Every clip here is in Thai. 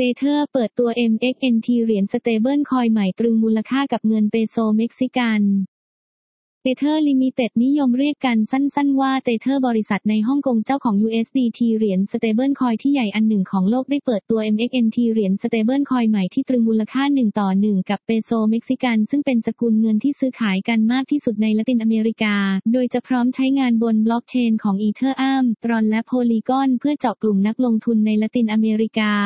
Tether เปิดตัว MXNT เหรียญสเตเบิลคอยน์ใหม่ตรึงมูลค่ากับเงินเปโซเม็กซิกัน Tether Limited นิยมเรียกกันสั้นๆว่า Tether บริษัทในฮ่องกงเจ้าของ USDT เหรียญสเตเบิลคอยน์ที่ใหญ่อันหนึ่งของโลกได้เปิดตัว MXNT เหรียญสเตเบิลคอยน์ใหม่ที่ตรึงมูลค่า1:1กับเปโซเม็กซิกันซึ่งเป็นสกุลเงินที่ซื้อขายกันมากที่สุดในละตินอเมริกาโดยจะพร้อมใช้งานบนบล็อกเชนของ Ethereum, Tron และ Polygon เพื่อเจาะกลุ่มนักลงทุนในละตินอเมริกา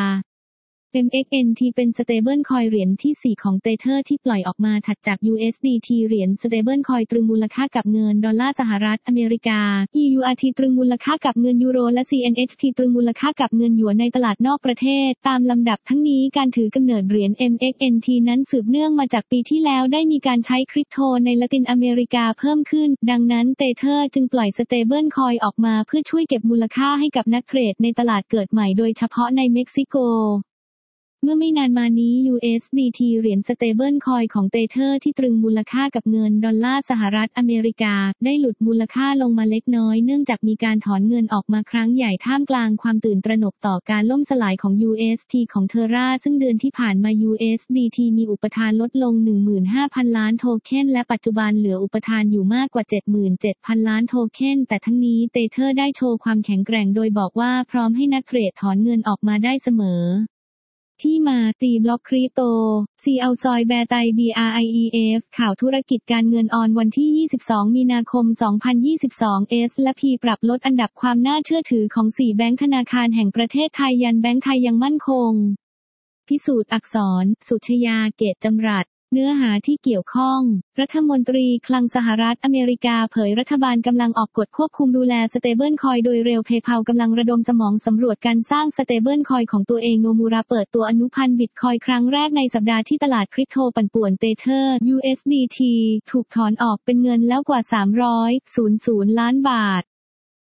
MXNT เป็นสเตเบิลคอยน์เหรียญที่ 4 ของ Tether ที่ปล่อยออกมาถัดจาก USDT เหรียญสเตเบิลคอยน์ตรึงมูลค่ากับเงินดอลลาร์สหรัฐอเมริกา EURT ตรึงมูลค่ากับเงินยูโรและ CNHT ตรึงมูลค่ากับเงินหยวนในตลาดนอกประเทศตามลำดับทั้งนี้การถือกำเนิดเหรียญ MXNT นั้นสืบเนื่องมาจากปีที่แล้วได้มีการใช้คริปโตในละตินอเมริกาเพิ่มขึ้นดังนั้น Tether จึงปล่อยสเตเบิลคอยน์ออกมาเพื่อช่วยเก็บมูลค่าให้กับนักเทรดในตลาดเกิดใหม่โดยเฉพาะในเม็กซิโกเมื่อไม่นานมานี้ USDT เหรียญสเตเบิลคอยน์ของ Tether ที่ตรึงมูลค่ากับเงินดอลลาร์สหรัฐอเมริกาได้หลุดมูลค่าลงมาเล็กน้อยเนื่องจากมีการถอนเงินออกมาครั้งใหญ่ท่ามกลางความตื่นตระหนกต่อการล่มสลายของ UST ของ Terra ซึ่งเดือนที่ผ่านมา USDT มีอุปทานลดลง 15,000 ล้านโทเค็นและปัจจุบันเหลืออุปทานอยู่มากกว่า 77,000 ล้านโทเค็นแต่ทั้งนี้ Tether ได้โชว์ความแข็งแกร่งโดยบอกว่าพร้อมให้นักเทรดถอนเงินออกมาได้เสมอที่มาตีบล็อกคริปโต ซีเอาซอยแบร์ไต BRIEF ข่าวธุรกิจการเงินออนวันที่ 22 มีนาคม 2022 S และ P ปรับลดอันดับความน่าเชื่อถือของ 4 แบงก์ธนาคารแห่งประเทศไทยยันแบงก์ไทยยังมั่นคงพิสูจน์อักษร สุชยา เกตจำรัดเนื้อหาที่เกี่ยวข้องรัฐมนตรีคลังสหรัฐอเมริกาเผยรัฐบาลกำลังออกกฎควบคุมดูแลสเตเบิลคอยน์โดยเร็วPayPalกำลังระดมสมองสำรวจการสร้างสเตเบิลคอยน์ของตัวเองโนมูระเปิดตัวอนุพันธ์บิตคอยน์ครั้งแรกในสัปดาห์ที่ตลาดคริปโตปั่นป่วน Tether USDT ถูกถอนออกเป็นเงินแล้วกว่า300 ล้านบาท